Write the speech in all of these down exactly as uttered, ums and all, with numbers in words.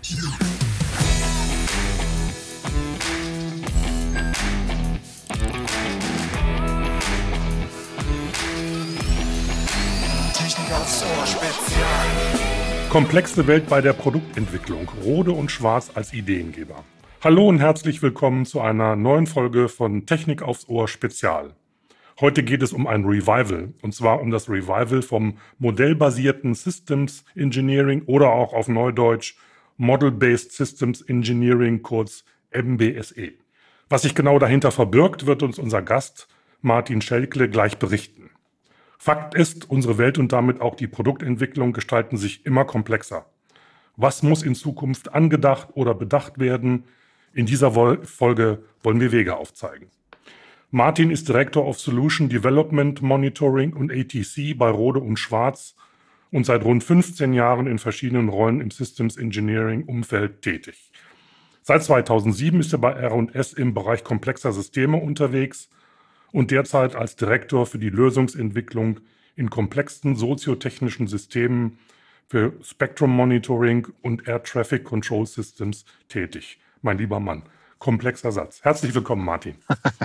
Technik aufs Ohr Spezial. Komplexe Welt bei der Produktentwicklung. Rode und Schwarz als Ideengeber. Hallo und herzlich willkommen zu einer neuen Folge von Technik aufs Ohr Spezial. Heute geht es um ein Revival, und zwar um das Revival vom modellbasierten Systems Engineering oder auch auf Neudeutsch Model-Based Systems Engineering, kurz M B S E. Was sich genau dahinter verbirgt, wird uns unser Gast Martin Schelkle gleich berichten. Fakt ist, unsere Welt und damit auch die Produktentwicklung gestalten sich immer komplexer. Was muss in Zukunft angedacht oder bedacht werden? In dieser Folge wollen wir Wege aufzeigen. Martin ist Director of Solution Development Monitoring und A T C bei Rode und Schwarz und seit rund fünfzehn Jahren in verschiedenen Rollen im Systems Engineering Umfeld tätig. Seit zweitausendsieben ist er bei R und S im Bereich komplexer Systeme unterwegs und derzeit als Direktor für die Lösungsentwicklung in komplexen soziotechnischen Systemen für Spectrum Monitoring und Air Traffic Control Systems tätig. Mein lieber Mann, komplexer Satz. Herzlich willkommen, Martin.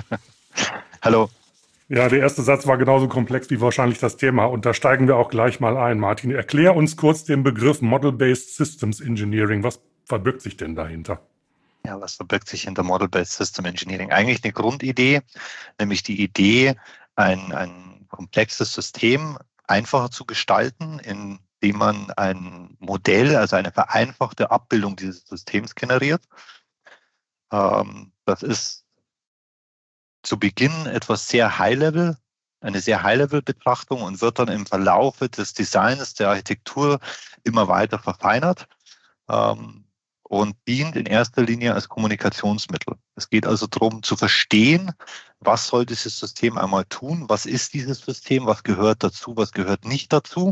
Hallo. Ja, der erste Satz war genauso komplex wie wahrscheinlich das Thema und da steigen wir auch gleich mal ein. Martin, erklär uns kurz den Begriff Model-Based Systems Engineering. Was verbirgt sich denn dahinter? Ja, was verbirgt sich hinter Model-Based System Engineering? Eigentlich eine Grundidee, nämlich die Idee, ein, ein komplexes System einfacher zu gestalten, indem man ein Modell, also eine vereinfachte Abbildung dieses Systems generiert. Ähm, das ist zu Beginn etwas sehr High-Level, eine sehr High-Level-Betrachtung und wird dann im Verlaufe des Designs, der Architektur immer weiter verfeinert ähm, und dient in erster Linie als Kommunikationsmittel. Es geht also darum zu verstehen, was soll dieses System einmal tun, was ist dieses System, was gehört dazu, was gehört nicht dazu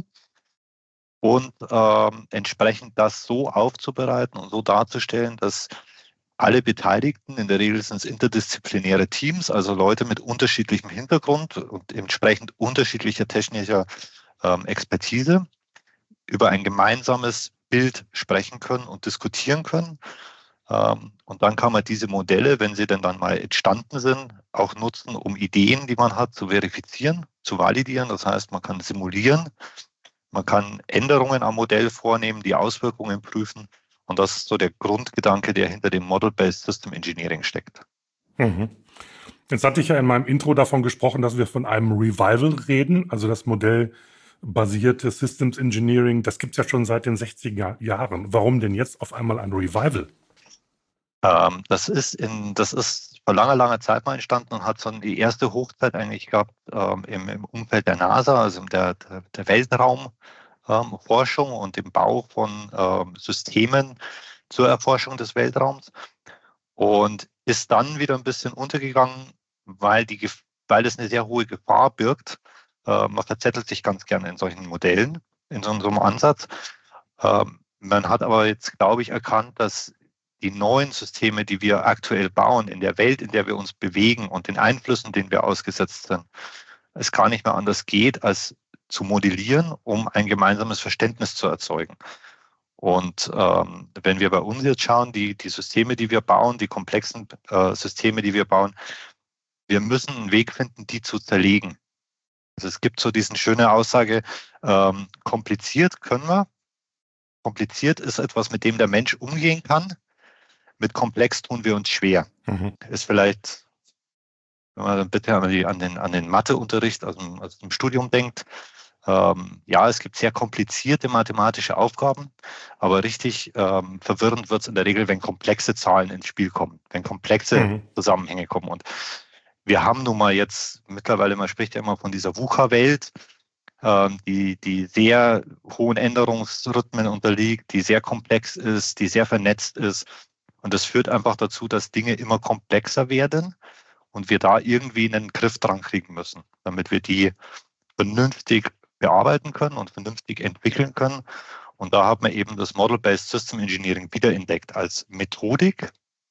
und ähm, entsprechend das so aufzubereiten und so darzustellen, dass alle Beteiligten, in der Regel sind es interdisziplinäre Teams, also Leute mit unterschiedlichem Hintergrund und entsprechend unterschiedlicher technischer ähm, Expertise, über ein gemeinsames Bild sprechen können und diskutieren können. Ähm, und dann kann man diese Modelle, wenn sie denn dann mal entstanden sind, auch nutzen, um Ideen, die man hat, zu verifizieren, zu validieren. Das heißt, man kann simulieren, man kann Änderungen am Modell vornehmen, die Auswirkungen prüfen. Und das ist so der Grundgedanke, der hinter dem Model-Based System Engineering steckt. Mhm. Jetzt hatte ich ja in meinem Intro davon gesprochen, dass wir von einem Revival reden, also das modellbasierte Systems Engineering. Das gibt es ja schon seit den sechziger Jahren. Warum denn jetzt auf einmal ein Revival? Ähm, das ist in, das ist vor langer, langer Zeit mal entstanden und hat so die erste Hochzeit eigentlich gehabt ähm, im, im Umfeld der NASA, also der, der, der Weltraum. Ähm, Forschung und dem Bau von ähm, Systemen zur Erforschung des Weltraums und ist dann wieder ein bisschen untergegangen, weil, die, weil es eine sehr hohe Gefahr birgt. Äh, man verzettelt sich ganz gerne in solchen Modellen, in so, so einem Ansatz. Ähm, man hat aber jetzt, glaube ich, erkannt, dass die neuen Systeme, die wir aktuell bauen, in der Welt, in der wir uns bewegen und den Einflüssen, denen wir ausgesetzt sind, es gar nicht mehr anders geht, als zu modellieren, um ein gemeinsames Verständnis zu erzeugen. Und ähm, wenn wir bei uns jetzt schauen, die, die Systeme, die wir bauen, die komplexen äh, Systeme, die wir bauen, wir müssen einen Weg finden, die zu zerlegen. Also es gibt so diese schöne Aussage, ähm, kompliziert können wir. Kompliziert ist etwas, mit dem der Mensch umgehen kann. Mit komplex tun wir uns schwer. Mhm. Ist vielleicht, wenn man dann bitte an, die, an den, an den Matheunterricht aus dem, aus dem Studium denkt, Ähm, ja, es gibt sehr komplizierte mathematische Aufgaben, aber richtig ähm, verwirrend wird es in der Regel, wenn komplexe Zahlen ins Spiel kommen, wenn komplexe mhm. Zusammenhänge kommen. Und wir haben nun mal jetzt mittlerweile, man spricht ja immer von dieser VUCA-Welt, ähm, die, die sehr hohen Änderungsrhythmen unterliegt, die sehr komplex ist, die sehr vernetzt ist. Und das führt einfach dazu, dass Dinge immer komplexer werden und wir da irgendwie einen Griff dran kriegen müssen, damit wir die vernünftig bearbeiten können und vernünftig entwickeln können. Und da hat man eben das Model-Based System Engineering wiederentdeckt als Methodik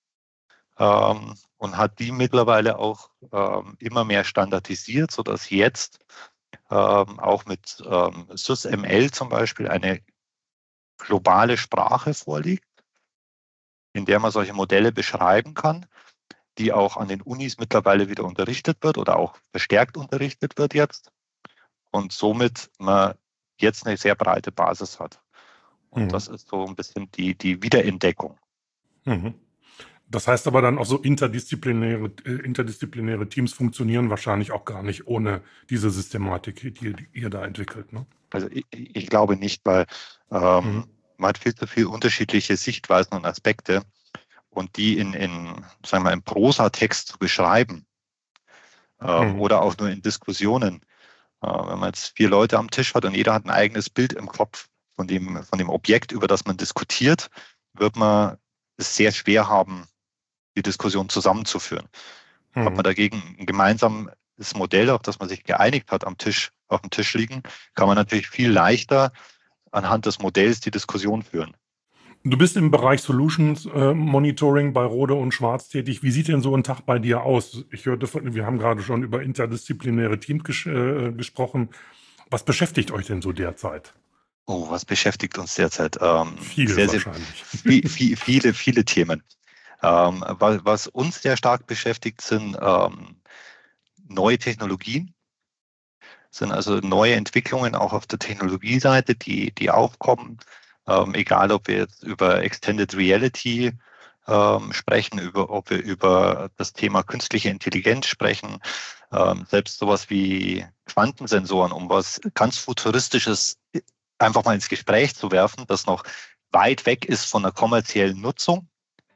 ähm, und hat die mittlerweile auch ähm, immer mehr standardisiert, sodass jetzt ähm, auch mit ähm, SysML zum Beispiel eine globale Sprache vorliegt, in der man solche Modelle beschreiben kann, die auch an den Unis mittlerweile wieder unterrichtet wird oder auch verstärkt unterrichtet wird jetzt. Und somit man jetzt eine sehr breite Basis hat. Und mhm. das ist so ein bisschen die, die Wiederentdeckung. Mhm. Das heißt aber dann auch so interdisziplinäre, äh, interdisziplinäre Teams funktionieren wahrscheinlich auch gar nicht ohne diese Systematik, die, die ihr da entwickelt, ne? Also ich, ich glaube nicht, weil ähm, mhm. man hat viel zu viele unterschiedliche Sichtweisen und Aspekte und die in, in sagen wir, im Prosatext zu beschreiben ähm, mhm. oder auch nur in Diskussionen. Äh, wenn man jetzt vier Leute am Tisch hat und jeder hat ein eigenes Bild im Kopf von dem, von dem Objekt, über das man diskutiert, wird man es sehr schwer haben, die Diskussion zusammenzuführen. Mhm. Hat man dagegen ein gemeinsames Modell, auf das man sich geeinigt hat, am Tisch, auf dem Tisch liegen, kann man natürlich viel leichter anhand des Modells die Diskussion führen. Du bist im Bereich Solutions äh, Monitoring bei Rohde und Schwarz tätig. Wie sieht denn so ein Tag bei dir aus? Ich hörte von, wir haben gerade schon über interdisziplinäre Teams ges äh, gesprochen. Was beschäftigt euch denn so derzeit? Oh, was beschäftigt uns derzeit? Ähm, viele sehr, wahrscheinlich. Sehr, viel, viele, viele Themen. Ähm, was, was uns sehr stark beschäftigt, sind ähm, neue Technologien, sind also neue Entwicklungen auch auf der Technologieseite, die, die aufkommen. Ähm, egal, ob wir jetzt über Extended Reality ähm, sprechen, über, ob wir über das Thema künstliche Intelligenz sprechen, ähm, selbst sowas wie Quantensensoren, um was ganz Futuristisches einfach mal ins Gespräch zu werfen, das noch weit weg ist von der kommerziellen Nutzung,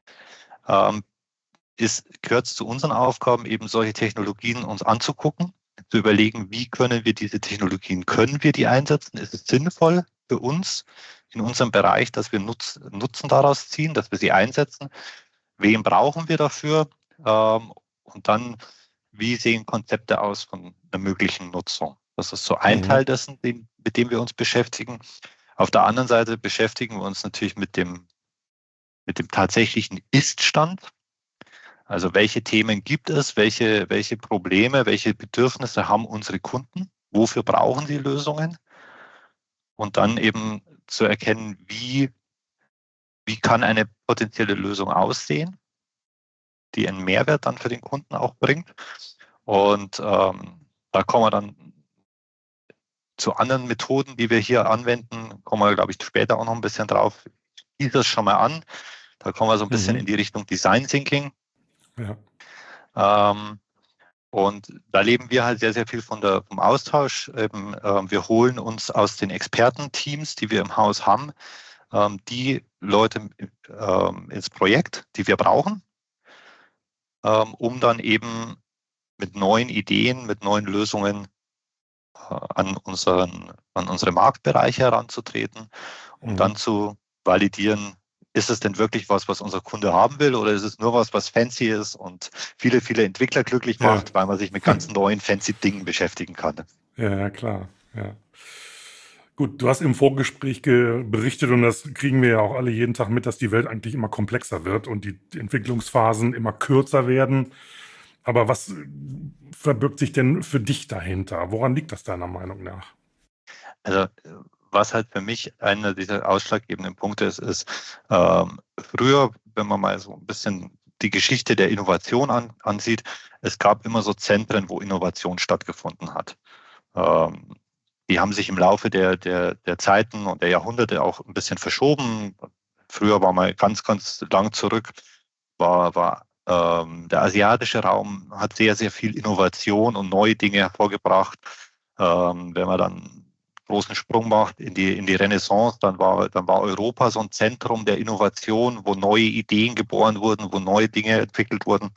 ähm, ist, gehört zu unseren Aufgaben, eben solche Technologien uns anzugucken, zu überlegen, wie können wir diese Technologien, können wir die einsetzen? Ist es sinnvoll für uns in unserem Bereich, dass wir Nutz, Nutzen daraus ziehen, dass wir sie einsetzen? Wen brauchen wir dafür? Ähm, und dann, wie sehen Konzepte aus von einer möglichen Nutzung? Das ist so ein mhm. Teil dessen, den, mit dem wir uns beschäftigen. Auf der anderen Seite beschäftigen wir uns natürlich mit dem, mit dem tatsächlichen Ist-Stand. Also welche Themen gibt es, welche, welche Probleme, welche Bedürfnisse haben unsere Kunden, wofür brauchen sie Lösungen? Und dann eben zu erkennen, wie, wie kann eine potenzielle Lösung aussehen, die einen Mehrwert dann für den Kunden auch bringt. Und ähm, da kommen wir dann zu anderen Methoden, die wir hier anwenden, kommen wir, glaube ich, später auch noch ein bisschen drauf. Ich schließe das schon mal an. Da kommen wir so ein bisschen mhm. in die Richtung Design Thinking. Ja. Ähm, und da leben wir halt sehr, sehr viel von der, vom Austausch. Eben, ähm, wir holen uns aus den Expertenteams, die wir im Haus haben, ähm, die Leute ähm, ins Projekt, die wir brauchen, ähm, um dann eben mit neuen Ideen, mit neuen Lösungen äh, an, unseren, an unsere Marktbereiche heranzutreten, um mhm. dann zu validieren, ist es denn wirklich was, was unser Kunde haben will, oder ist es nur was, was fancy ist und viele, viele Entwickler glücklich macht, ja. weil man sich mit ganz neuen, fancy Dingen beschäftigen kann? Ja, klar. Ja. Gut, du hast im Vorgespräch berichtet, und das kriegen wir ja auch alle jeden Tag mit, dass die Welt eigentlich immer komplexer wird und die Entwicklungsphasen immer kürzer werden. Aber was verbirgt sich denn für dich dahinter? Woran liegt das deiner Meinung nach? Also was halt für mich einer dieser ausschlaggebenden Punkte ist, ist ähm, früher, wenn man mal so ein bisschen die Geschichte der Innovation an, ansieht, es gab immer so Zentren, wo Innovation stattgefunden hat. Ähm, die haben sich im Laufe der, der, der Zeiten und der Jahrhunderte auch ein bisschen verschoben. Früher war mal ganz, ganz lang zurück, war, war ähm, der asiatische Raum hat sehr, sehr viel Innovation und neue Dinge hervorgebracht. Ähm, wenn man dann großen Sprung macht in die, in die Renaissance, dann war, dann war Europa so ein Zentrum der Innovation, wo neue Ideen geboren wurden, wo neue Dinge entwickelt wurden.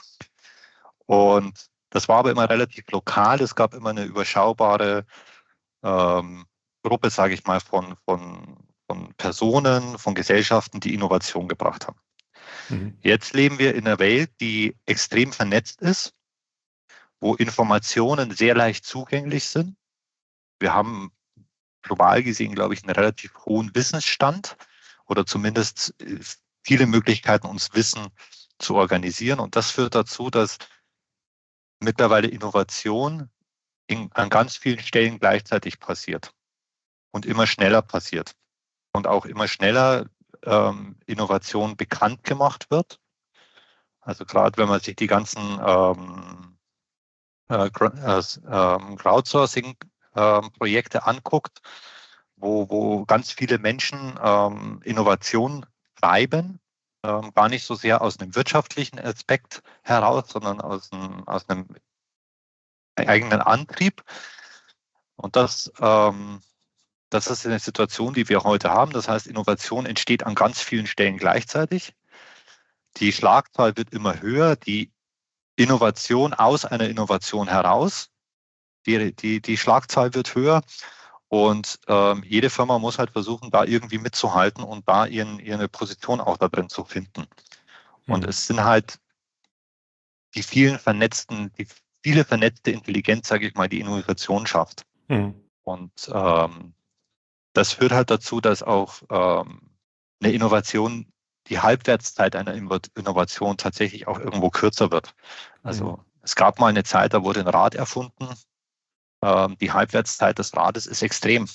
Und das war aber immer relativ lokal. Es gab immer eine überschaubare ähm, Gruppe, sage ich mal, von, von, von Personen, von Gesellschaften, die Innovation gebracht haben. Mhm. Jetzt leben wir in einer Welt, die extrem vernetzt ist, wo Informationen sehr leicht zugänglich sind. Wir haben global gesehen, glaube ich, einen relativ hohen Wissensstand oder zumindest viele Möglichkeiten, uns Wissen zu organisieren. Und das führt dazu, dass mittlerweile Innovation in, an ganz vielen Stellen gleichzeitig passiert und immer schneller passiert. Und auch immer schneller ähm, Innovation bekannt gemacht wird. Also gerade wenn man sich die ganzen ähm, äh, äh, Crowdsourcing-Projekte ähm, anguckt, wo, wo ganz viele Menschen ähm, Innovation treiben, ähm, gar nicht so sehr aus einem wirtschaftlichen Aspekt heraus, sondern aus einem, aus einem eigenen Antrieb. Und das, ähm, das ist eine Situation, die wir heute haben. Das heißt, Innovation entsteht an ganz vielen Stellen gleichzeitig. Die Schlagzahl wird immer höher, die Innovation aus einer Innovation heraus, die, die, die Schlagzahl wird höher. Und ähm, jede Firma muss halt versuchen, da irgendwie mitzuhalten und da ihren, ihre Position auch da drin zu finden. Und Hm. es sind halt die vielen vernetzten, die viele vernetzte Intelligenz, sage ich mal, die Innovation schafft. Hm. Und ähm, das führt halt dazu, dass auch ähm, eine Innovation, die Halbwertszeit einer Innovation tatsächlich auch irgendwo kürzer wird. Also Hm. es gab mal eine Zeit, da wurde ein Rad erfunden. Ähm, die Halbwertszeit des Rades ist extrem.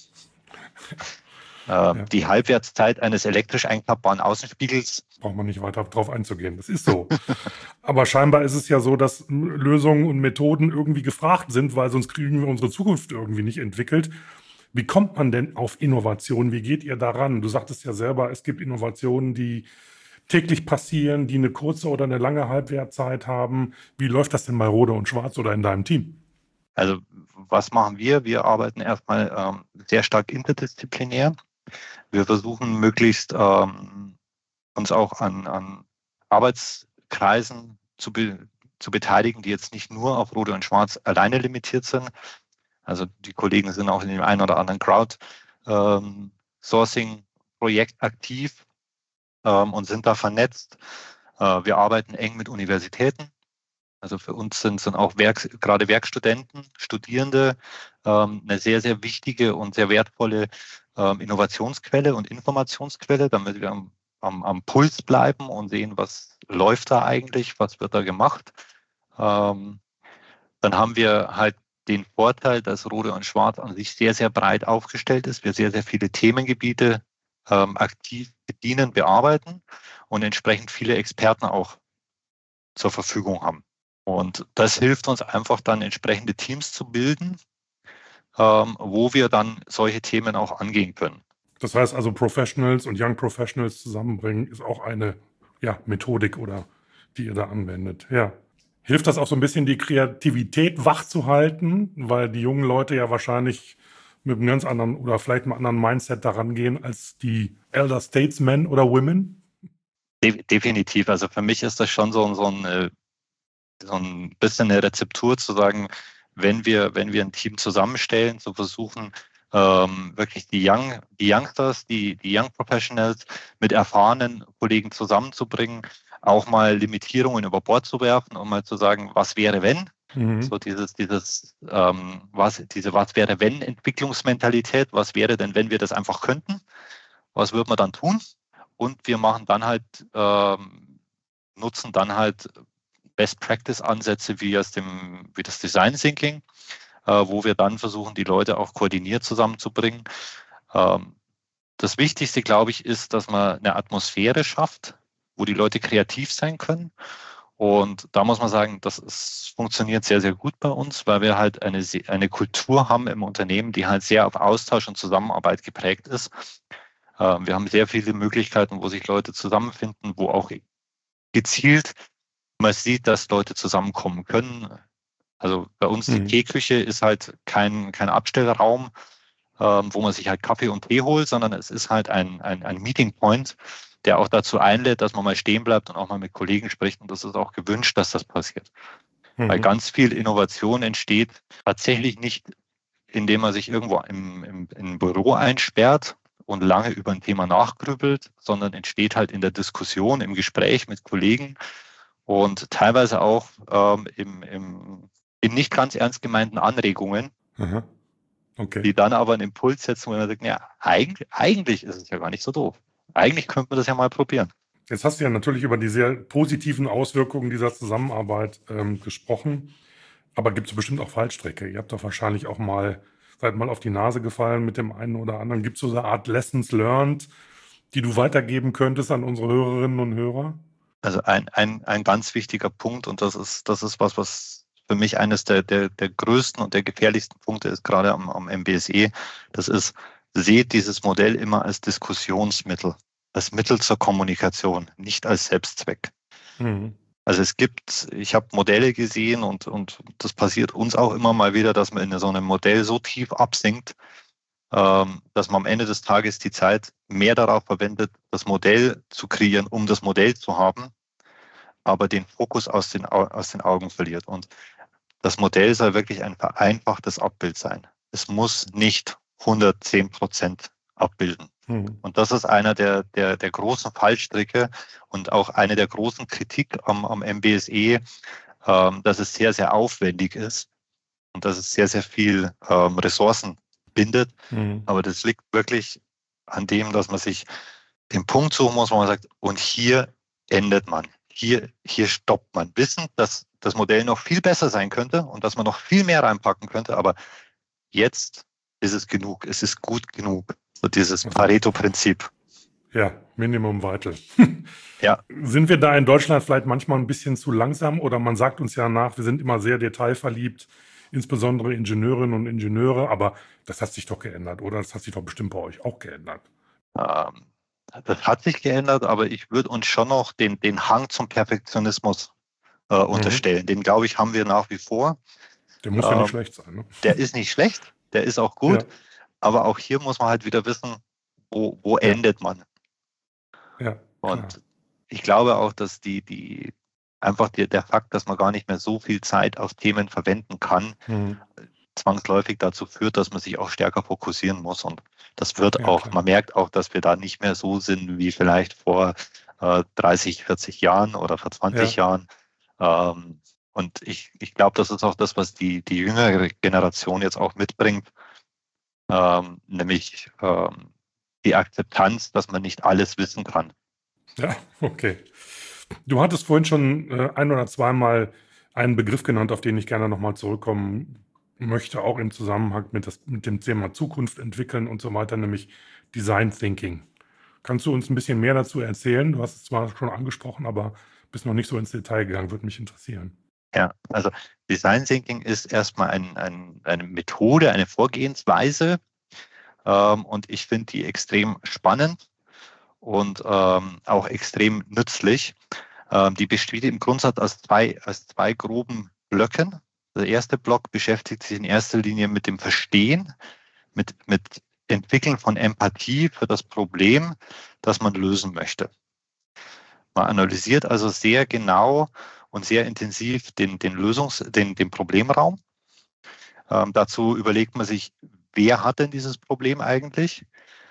Ähm, Ja. Die Halbwertszeit eines elektrisch einklappbaren Außenspiegels. Braucht man nicht weiter drauf einzugehen. Das ist so. Aber scheinbar ist es ja so, dass Lösungen und Methoden irgendwie gefragt sind, weil sonst kriegen wir unsere Zukunft irgendwie nicht entwickelt. Wie kommt man denn auf Innovation? Wie geht ihr daran? Du sagtest ja selber, es gibt Innovationen, die täglich passieren, die eine kurze oder eine lange Halbwertzeit haben. Wie läuft das denn bei Rode und Schwarz oder in deinem Team? Also was machen wir? Wir arbeiten erstmal ähm, sehr stark interdisziplinär. Wir versuchen möglichst ähm, uns auch an, an Arbeitskreisen zu, be, zu beteiligen, die jetzt nicht nur auf Rode und Schwarz alleine limitiert sind. Also die Kollegen sind auch in dem einen oder anderen Crowdsourcing-Projekt ähm, aktiv ähm, und sind da vernetzt. Äh, wir arbeiten eng mit Universitäten. Also für uns sind, sind auch Werk, gerade Werkstudenten, Studierende ähm, eine sehr, sehr wichtige und sehr wertvolle ähm, Innovationsquelle und Informationsquelle, damit wir am, am, am Puls bleiben und sehen, was läuft da eigentlich, was wird da gemacht. Ähm, dann haben wir halt den Vorteil, dass Rode und Schwarz an sich sehr, sehr breit aufgestellt ist. Wir sehr, sehr viele Themengebiete ähm, aktiv bedienen, bearbeiten und entsprechend viele Experten auch zur Verfügung haben. Und das hilft uns einfach dann entsprechende Teams zu bilden, ähm, wo wir dann solche Themen auch angehen können. Das heißt also, Professionals und Young Professionals zusammenbringen, ist auch eine ja, Methodik, oder die ihr da anwendet. Ja. Hilft das auch so ein bisschen, die Kreativität wach zu halten, weil die jungen Leute ja wahrscheinlich mit einem ganz anderen oder vielleicht einem anderen Mindset daran gehen als die Elder Statesmen oder Women? De- definitiv. Also für mich ist das schon so, so, ein, so ein bisschen eine Rezeptur zu sagen, wenn wir, wenn wir ein Team zusammenstellen, zu versuchen, ähm, wirklich die Young, die Youngsters, die, die Young Professionals mit erfahrenen Kollegen zusammenzubringen, auch mal Limitierungen über Bord zu werfen und mal zu sagen, was wäre wenn? Mhm. So dieses, dieses, ähm, was, diese was wäre wenn Entwicklungsmentalität, was wäre denn, wenn wir das einfach könnten? Was würde man dann tun? Und wir machen dann halt, ähm, nutzen dann halt Best Practice Ansätze wie aus dem, wie das Design Thinking, äh, wo wir dann versuchen, die Leute auch koordiniert zusammenzubringen. Ähm, das Wichtigste, glaube ich, ist, dass man eine Atmosphäre schafft, wo die Leute kreativ sein können. Und da muss man sagen, das ist, funktioniert sehr, sehr gut bei uns, weil wir halt eine, eine Kultur haben im Unternehmen, die halt sehr auf Austausch und Zusammenarbeit geprägt ist. Äh, wir haben sehr viele Möglichkeiten, wo sich Leute zusammenfinden, wo auch gezielt man sieht, dass Leute zusammenkommen können. Also bei uns die Mhm. Teeküche ist halt kein, kein Abstellraum, ähm, wo man sich halt Kaffee und Tee holt, sondern es ist halt ein, ein, ein Meeting Point, der auch dazu einlädt, dass man mal stehen bleibt und auch mal mit Kollegen spricht. Und das ist auch gewünscht, dass das passiert. Mhm. Weil ganz viel Innovation entsteht tatsächlich nicht, indem man sich irgendwo im, im, im Büro einsperrt und lange über ein Thema nachgrübelt, sondern entsteht halt in der Diskussion, im Gespräch mit Kollegen und teilweise auch ähm, im, im, in nicht ganz ernst gemeinten Anregungen, Aha. Okay. die dann aber einen Impuls setzen, wo man sagt, ja, eigentlich, eigentlich ist es ja gar nicht so doof. Eigentlich könnte man das ja mal probieren. Jetzt hast du ja natürlich über die sehr positiven Auswirkungen dieser Zusammenarbeit ähm, gesprochen, aber gibt es bestimmt auch Fallstricke. Ihr habt doch wahrscheinlich auch mal, seid mal auf die Nase gefallen mit dem einen oder anderen. Gibt es so eine Art Lessons learned, die du weitergeben könntest an unsere Hörerinnen und Hörer? Also ein, ein, ein ganz wichtiger Punkt, und das ist, das ist was, was für mich eines der, der, der größten und der gefährlichsten Punkte ist, gerade am, am M B S E. Das ist, seht dieses Modell immer als Diskussionsmittel, als Mittel zur Kommunikation, nicht als Selbstzweck. Mhm. Also es gibt, ich habe Modelle gesehen und, und das passiert uns auch immer mal wieder, dass man in so einem Modell so tief absinkt, ähm, dass man am Ende des Tages die Zeit mehr darauf verwendet, das Modell zu kreieren, um das Modell zu haben, aber den Fokus aus den, aus den Augen verliert. Und das Modell soll wirklich ein vereinfachtes Abbild sein. Es muss nicht hundertzehn Prozent abbilden. Mhm. Und das ist einer der, der, der großen Fallstricke und auch eine der großen Kritik am, am M B S E, ähm, dass es sehr, sehr aufwendig ist und dass es sehr, sehr viel ähm, Ressourcen bindet. Mhm. Aber das liegt wirklich an dem, dass man sich den Punkt suchen muss, wo man sagt, und hier endet man. Hier, hier stoppt man. Wissen, dass das Modell noch viel besser sein könnte und dass man noch viel mehr reinpacken könnte, aber jetzt ist es genug. Es ist gut genug. So dieses Pareto-Prinzip. Ja, Minimum Vital. Ja. Sind wir da in Deutschland vielleicht manchmal ein bisschen zu langsam oder man sagt uns ja nach, wir sind immer sehr detailverliebt, insbesondere Ingenieurinnen und Ingenieure, aber das hat sich doch geändert, oder? Das hat sich doch bestimmt bei euch auch geändert. Ähm, das hat sich geändert, aber ich würde uns schon noch den, den Hang zum Perfektionismus äh, unterstellen. Mhm. Den, glaube ich, haben wir nach wie vor. Der muss ähm, ja nicht schlecht sein. Ne? Der ist nicht schlecht, der ist auch gut, ja. Aber auch hier muss man halt wieder wissen, wo, wo ja. endet man. Ja, und klar. Ich glaube auch, dass die, die einfach die, der Fakt, dass man gar nicht mehr so viel Zeit auf Themen verwenden kann, mhm. zwangsläufig dazu führt, dass man sich auch stärker fokussieren muss. Und das wird ja, auch, klar. Man merkt auch, dass wir da nicht mehr so sind wie vielleicht vor äh, dreißig, vierzig Jahren oder vor zwanzig ja. Jahren. Ähm, und ich, ich glaube, das ist auch das, was die, die jüngere Generation jetzt auch mitbringt, ähm, nämlich ähm, die Akzeptanz, dass man nicht alles wissen kann. Ja, okay. Du hattest vorhin schon äh, ein oder zweimal einen Begriff genannt, auf den ich gerne nochmal zurückkommen möchte, auch im Zusammenhang mit, das, mit dem Thema Zukunft entwickeln und so weiter, nämlich Design Thinking. Kannst du uns ein bisschen mehr dazu erzählen? Du hast es zwar schon angesprochen, aber bist noch nicht so ins Detail gegangen, würde mich interessieren. Ja, also Design Thinking ist erstmal ein, ein, eine Methode, eine Vorgehensweise ähm, und ich finde die extrem spannend und ähm, auch extrem nützlich. Ähm, die besteht im Grundsatz aus zwei, aus zwei groben Blöcken. Der erste Block beschäftigt sich in erster Linie mit dem Verstehen, mit, mit Entwickeln von Empathie für das Problem, das man lösen möchte. Man analysiert also sehr genau und sehr intensiv den, den, Lösungs-, den, den Problemraum. Ähm, dazu überlegt man sich, wer hat denn dieses Problem eigentlich?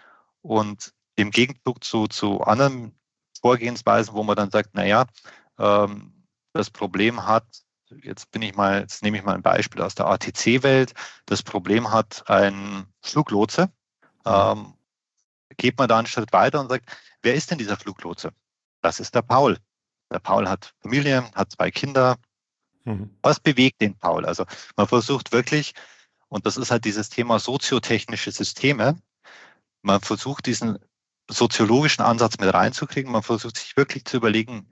Und im Gegenzug zu, zu anderen Vorgehensweisen, wo man dann sagt, naja, ähm, das Problem hat, jetzt bin ich mal, jetzt nehme ich mal ein Beispiel aus der A T C-Welt, das Problem hat ein Fluglotse. Ähm, geht man da einen Schritt weiter und sagt, wer ist denn dieser Fluglotse? Das ist der Paul. Der Paul hat Familie, hat zwei Kinder. Mhm. Was bewegt den Paul? Also man versucht wirklich, und das ist halt dieses Thema soziotechnische Systeme, man versucht diesen soziologischen Ansatz mit reinzukriegen, man versucht sich wirklich zu überlegen,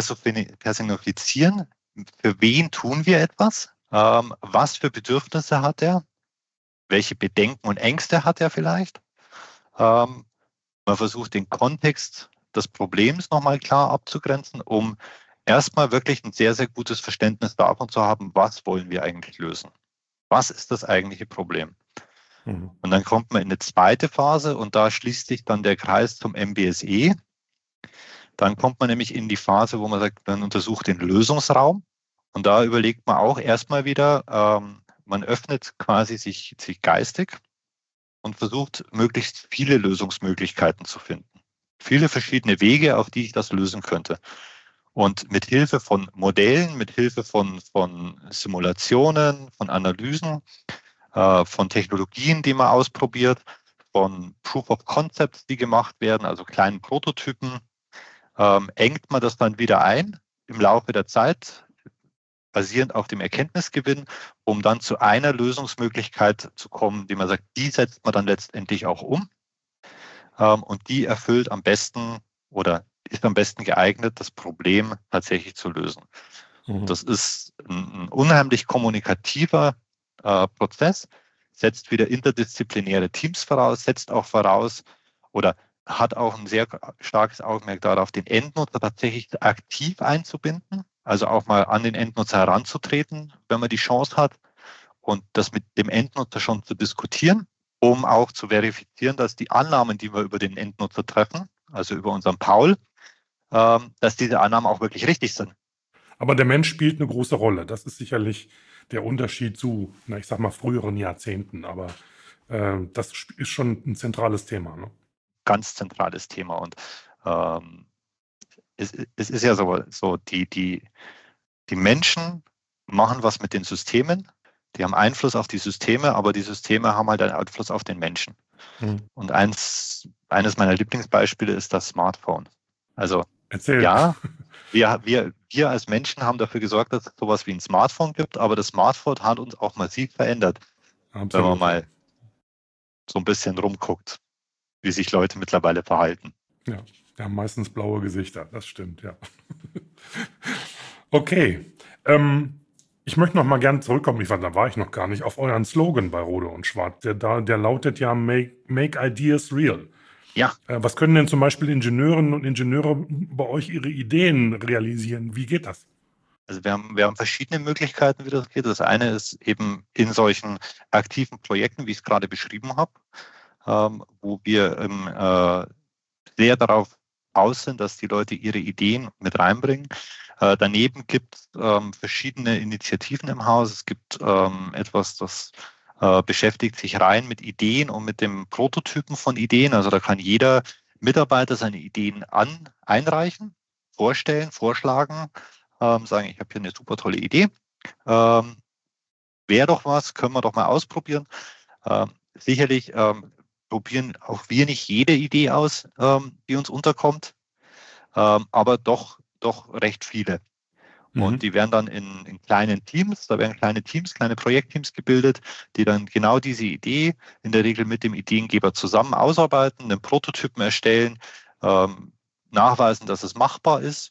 personifizieren, für wen tun wir etwas, ähm, was für Bedürfnisse hat er, welche Bedenken und Ängste hat er vielleicht. Ähm, man versucht den Kontext des Problems nochmal klar abzugrenzen, um erstmal wirklich ein sehr, sehr gutes Verständnis davon zu haben, was wollen wir eigentlich lösen? Was ist das eigentliche Problem? Mhm. Und dann kommt man in eine zweite Phase und da schließt sich dann der Kreis zum M B S E. Dann kommt man nämlich in die Phase, wo man sagt, man untersucht den Lösungsraum und da überlegt man auch erstmal wieder, ähm, man öffnet quasi sich, sich geistig und versucht, möglichst viele Lösungsmöglichkeiten zu finden. Viele verschiedene Wege, auf die ich das lösen könnte. Und mit Hilfe von Modellen, mit Hilfe von, von Simulationen, von Analysen, äh, von Technologien, die man ausprobiert, von Proof of Concepts, die gemacht werden, also kleinen Prototypen, ähm, engt man das dann wieder ein im Laufe der Zeit, basierend auf dem Erkenntnisgewinn, um dann zu einer Lösungsmöglichkeit zu kommen, die man sagt, die setzt man dann letztendlich auch um. ähm, und die erfüllt am besten oder ist am besten geeignet, das Problem tatsächlich zu lösen. Mhm. Das ist ein, ein unheimlich kommunikativer äh, Prozess, setzt wieder interdisziplinäre Teams voraus, setzt auch voraus oder hat auch ein sehr starkes Augenmerk darauf, den Endnutzer tatsächlich aktiv einzubinden, also auch mal an den Endnutzer heranzutreten, wenn man die Chance hat und das mit dem Endnutzer schon zu diskutieren, um auch zu verifizieren, dass die Annahmen, die wir über den Endnutzer treffen, also über unseren Paul, ähm, dass diese Annahmen auch wirklich richtig sind. Aber der Mensch spielt eine große Rolle. Das ist sicherlich der Unterschied zu, na, ich sag mal, früheren Jahrzehnten. Aber äh, das ist schon ein zentrales Thema, ne? Ganz zentrales Thema. Und ähm, es, es ist ja so, so die, die, die Menschen machen was mit den Systemen. Die haben Einfluss auf die Systeme, aber die Systeme haben halt einen Einfluss auf den Menschen. Hm. Und eins, eines meiner Lieblingsbeispiele ist das Smartphone. Also Erzähl. Ja, wir, wir, wir als Menschen haben dafür gesorgt, dass es sowas wie ein Smartphone gibt, aber das Smartphone hat uns auch massiv verändert, Absolut. Wenn man mal so ein bisschen rumguckt, wie sich Leute mittlerweile verhalten. Ja, die haben meistens blaue Gesichter, das stimmt, ja. Okay, ähm, ich möchte noch mal gerne zurückkommen, ich war, da war ich noch gar nicht, auf euren Slogan bei Rode und Schwarz. Der, der lautet ja Make, Make Ideas Real. Ja. Äh, was können denn zum Beispiel Ingenieurinnen und Ingenieure bei euch ihre Ideen realisieren? Wie geht das? Also wir haben, wir haben verschiedene Möglichkeiten, wie das geht. Das eine ist eben in solchen aktiven Projekten, wie ich es gerade beschrieben habe, ähm, wo wir ähm, äh, sehr darauf aus sind, dass die Leute ihre Ideen mit reinbringen. Äh, daneben gibt es ähm, verschiedene Initiativen im Haus. Es gibt ähm, etwas, das äh, beschäftigt sich rein mit Ideen und mit dem Prototypen von Ideen. Also da kann jeder Mitarbeiter seine Ideen an, einreichen, vorstellen, vorschlagen, ähm, sagen, ich habe hier eine super tolle Idee. Ähm, Wäre doch was, können wir doch mal ausprobieren. Ähm, sicherlich ähm, probieren auch wir nicht jede Idee aus, ähm, die uns unterkommt, ähm, aber doch, doch recht viele. Mhm. Und die werden dann in, in kleinen Teams, da werden kleine Teams, kleine Projektteams gebildet, die dann genau diese Idee in der Regel mit dem Ideengeber zusammen ausarbeiten, einen Prototypen erstellen, ähm, nachweisen, dass es machbar ist.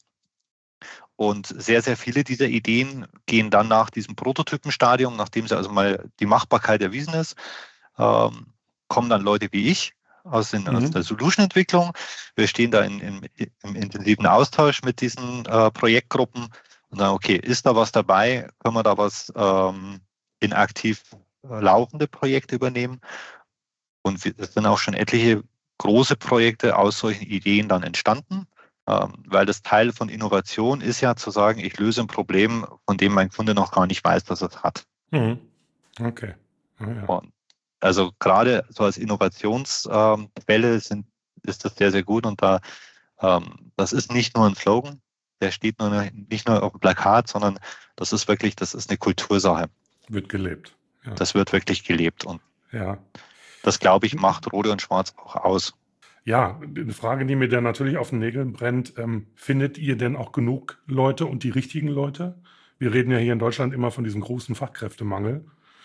Und sehr, sehr viele dieser Ideen gehen dann nach diesem Prototypenstadium, nachdem sie also mal die Machbarkeit erwiesen ist, ähm, kommen dann Leute wie ich aus, den, mhm. aus der Solution-Entwicklung. Wir stehen da in, in, im intensiven Austausch mit diesen äh, Projektgruppen und sagen, okay, ist da was dabei? Können wir da was ähm, in aktiv äh, laufende Projekte übernehmen? Und es sind auch schon etliche große Projekte aus solchen Ideen dann entstanden. Weil das Teil von Innovation ist ja zu sagen, ich löse ein Problem, von dem mein Kunde noch gar nicht weiß, dass er es hat. Mhm. Okay. Oh, ja. Und also gerade so als Innovationsquelle sind, ist das sehr, sehr gut. Und da ähm, das ist nicht nur ein Slogan, der steht nur nicht nur auf dem Plakat, sondern das ist wirklich, das ist eine Kultursache. Wird gelebt. Ja. Das wird wirklich gelebt. Und ja. das, glaube ich, macht Rode und Schwarz auch aus. Ja, eine Frage, die mir dann natürlich auf den Nägeln brennt, ähm, findet ihr denn auch genug Leute und die richtigen Leute? Wir reden ja hier in Deutschland immer von diesem großen Fachkräftemangel.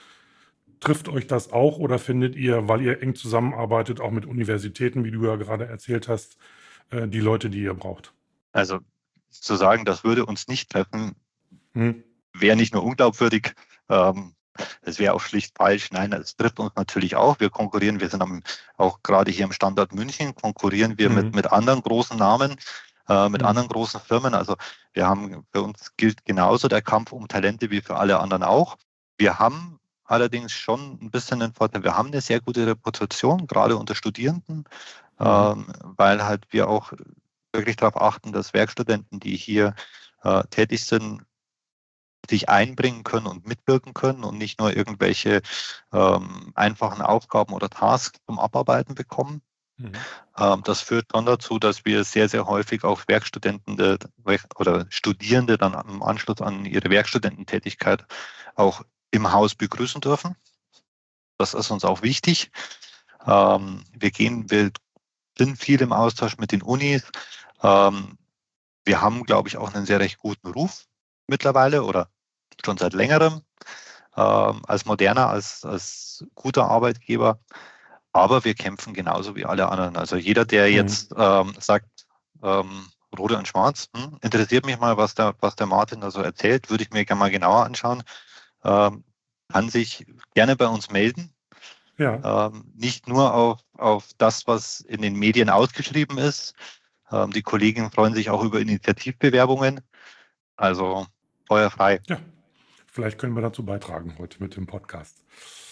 Trifft euch das auch oder findet ihr, weil ihr eng zusammenarbeitet, auch mit Universitäten, wie du ja gerade erzählt hast, äh, die Leute, die ihr braucht? Also zu sagen, das würde uns nicht treffen, hm. wäre nicht nur unglaubwürdig, ähm, das wäre auch schlicht falsch. Nein, es trifft uns natürlich auch. Wir konkurrieren, wir sind am, auch gerade hier im Standort München, konkurrieren wir mhm. mit, mit anderen großen Namen, äh, mit mhm. anderen großen Firmen. Also wir haben, für uns gilt genauso der Kampf um Talente wie für alle anderen auch. Wir haben allerdings schon ein bisschen den Vorteil, wir haben eine sehr gute Reputation, gerade unter Studierenden, mhm. ähm, weil halt wir auch wirklich darauf achten, dass Werkstudenten, die hier äh, tätig sind, sich einbringen können und mitwirken können und nicht nur irgendwelche ähm, einfachen Aufgaben oder Tasks zum Abarbeiten bekommen. Mhm. Ähm, das führt dann dazu, dass wir sehr, sehr häufig auch Werkstudenten oder Studierende dann im Anschluss an ihre Werkstudententätigkeit auch im Haus begrüßen dürfen. Das ist uns auch wichtig. Ähm, wir gehen, wir sind viel im Austausch mit den Unis. Ähm, wir haben, glaube ich, auch einen sehr recht guten Ruf mittlerweile oder schon seit längerem ähm, als moderner, als, als guter Arbeitgeber. Aber wir kämpfen genauso wie alle anderen. Also jeder, der Mhm. jetzt ähm, sagt, ähm, Rode und Schwarz, hm, interessiert mich mal, was der, was der Martin da so erzählt, würde ich mir gerne mal genauer anschauen, ähm, kann sich gerne bei uns melden. Ja. Ähm, nicht nur auf, auf das, was in den Medien ausgeschrieben ist. Ähm, die Kollegen freuen sich auch über Initiativbewerbungen. Also Feuer frei. Ja, vielleicht können wir dazu beitragen heute mit dem Podcast.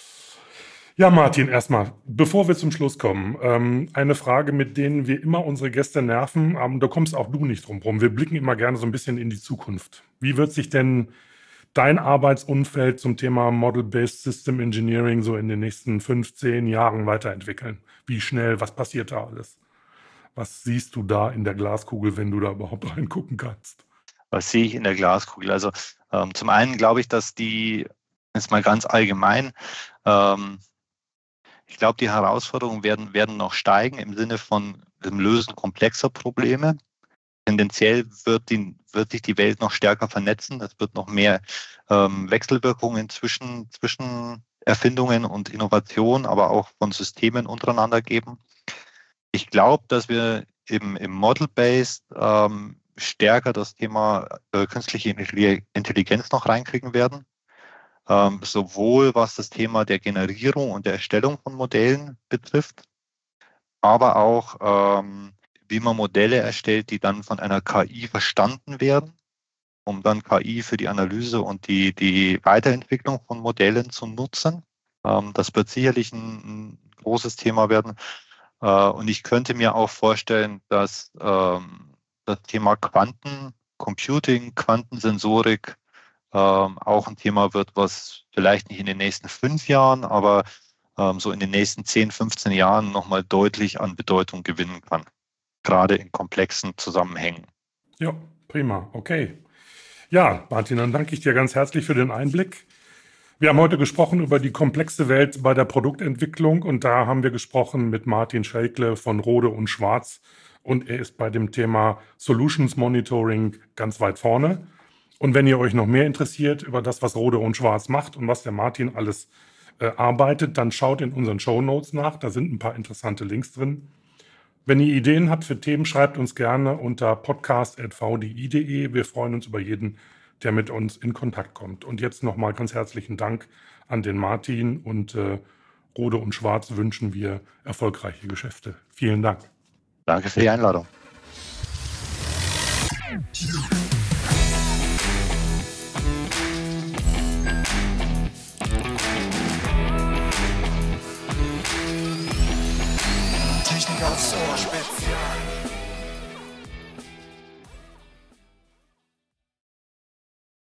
Ja, Martin, erstmal, bevor wir zum Schluss kommen, ähm, eine Frage, mit denen wir immer unsere Gäste nerven, aber da kommst auch du nicht drum rum. Wir blicken immer gerne so ein bisschen in die Zukunft. Wie wird sich denn dein Arbeitsumfeld zum Thema Model-Based System Engineering so in den nächsten fünfzehn Jahren weiterentwickeln? Wie schnell, was passiert da alles? Was siehst du da in der Glaskugel, wenn du da überhaupt reingucken kannst? Was sehe ich in der Glaskugel? Also ähm, zum einen glaube ich, dass die, jetzt mal ganz allgemein, ähm, ich glaube, die Herausforderungen werden, werden noch steigen im Sinne von dem Lösen komplexer Probleme. Tendenziell wird, die, wird sich die Welt noch stärker vernetzen. Es wird noch mehr ähm, Wechselwirkungen zwischen, zwischen Erfindungen und Innovationen, aber auch von Systemen untereinander geben. Ich glaube, dass wir im, im Model-Based ähm, stärker das Thema äh, künstliche Intelligenz noch reinkriegen werden. Ähm, sowohl was das Thema der Generierung und der Erstellung von Modellen betrifft, aber auch ähm, wie man Modelle erstellt, die dann von einer K I verstanden werden, um dann K I für die Analyse und die, die Weiterentwicklung von Modellen zu nutzen. Ähm, das wird sicherlich ein, ein großes Thema werden. Äh, und ich könnte mir auch vorstellen, dass ähm, das Thema Quantencomputing, Quantensensorik ähm, auch ein Thema wird, was vielleicht nicht in den nächsten fünf Jahren, aber ähm, so in den nächsten zehn, fünfzehn Jahren nochmal deutlich an Bedeutung gewinnen kann. Gerade in komplexen Zusammenhängen. Ja, prima, okay. Ja, Martin, dann danke ich dir ganz herzlich für den Einblick. Wir haben heute gesprochen über die komplexe Welt bei der Produktentwicklung und da haben wir gesprochen mit Martin Schäkle von Rode und Schwarz und er ist bei dem Thema Solutions Monitoring ganz weit vorne. Und wenn ihr euch noch mehr interessiert über das, was Rode und Schwarz macht und was der Martin alles äh, arbeitet, dann schaut in unseren Shownotes nach, da sind ein paar interessante Links drin. Wenn ihr Ideen habt für Themen, schreibt uns gerne unter podcast punkt v d i punkt d e. Wir freuen uns über jeden, der mit uns in Kontakt kommt. Und jetzt nochmal ganz herzlichen Dank an den Martin und äh, Rode und Schwarz wünschen wir erfolgreiche Geschäfte. Vielen Dank. Danke für die Einladung. Technik aufs Ohr Spezial.